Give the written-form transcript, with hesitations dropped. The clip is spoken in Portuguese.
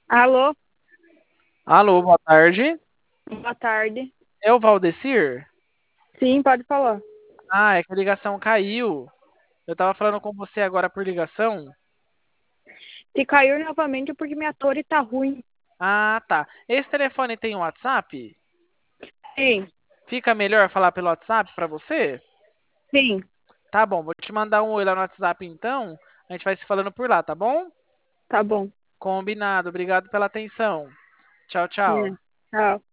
Alô, Alô, boa tarde. boa tarde. É o Valdecir? Sim, pode falar. Ah, é que a ligação caiu. Eu tava falando com você agora por ligação. Se caiu novamente é porque minha torre tá ruim. Ah, tá. Esse telefone tem WhatsApp? Sim, Fica melhor falar pelo WhatsApp pra você? sim, Tá bom, vou te mandar um oi lá no WhatsApp então. A gente vai se falando por lá, tá bom? tá bom. Combinado. Obrigado pela atenção. Tchau, É, tchau. tchau.